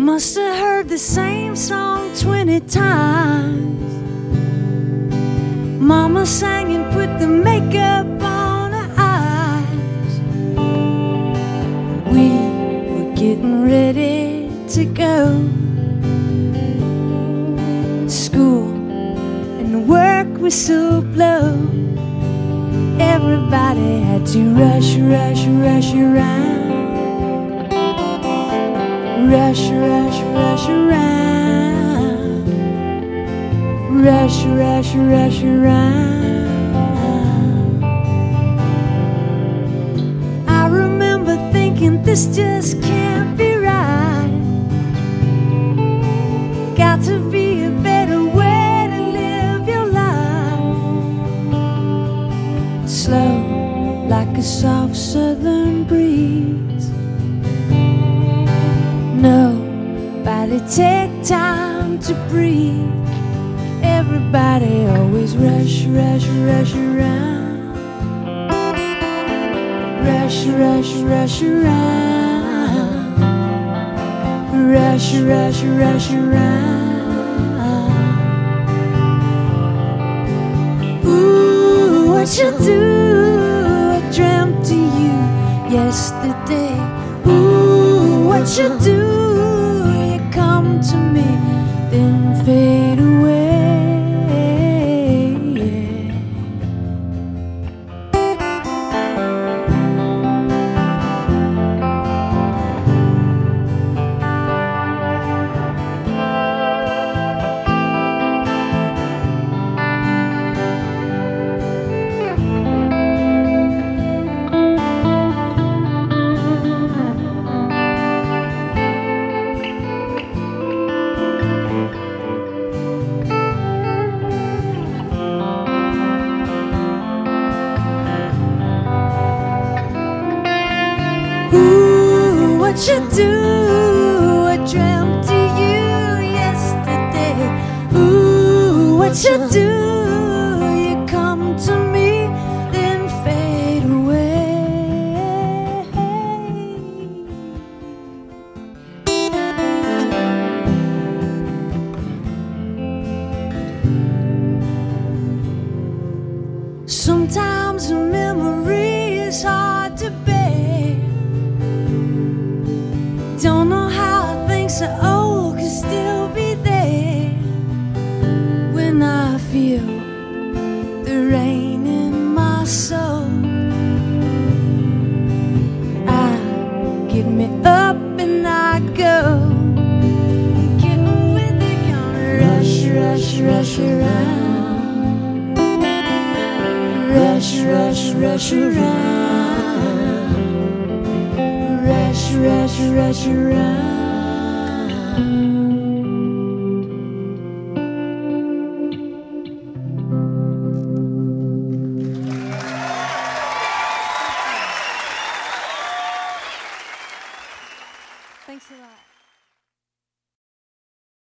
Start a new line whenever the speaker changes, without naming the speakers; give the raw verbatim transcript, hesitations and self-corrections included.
Must have heard the same song twenty times. Mama sang and put the makeup on her eyes. We were getting ready to go. School and work was so blow. Everybody had to rush, rush, rush around. Rush, rush, rush around. Rush, rush, rush around. I remember thinking this just can't be right. Got to be a better way to live your life. Slow like a soft southern breeze. Nobody take time to breathe. Everybody always rush, rush, rush around. Rush, rush, rush around. Rush, rush, rush around. Ooh, what you do? I dreamt of you yesterday. Ooh, what you do? You come to me, then fade away. Ooh, what you do? I dreamt of you yesterday. Ooh, what you do? You come to me, then fade away. Sometimes a memory is hard to bear. Don't know how things are old can still be there. When I feel the rain in my soul, I get me up and I go. Get with the gonna rush, rush, rush around. Rush, rush, rush around. Rush, rush, rush around.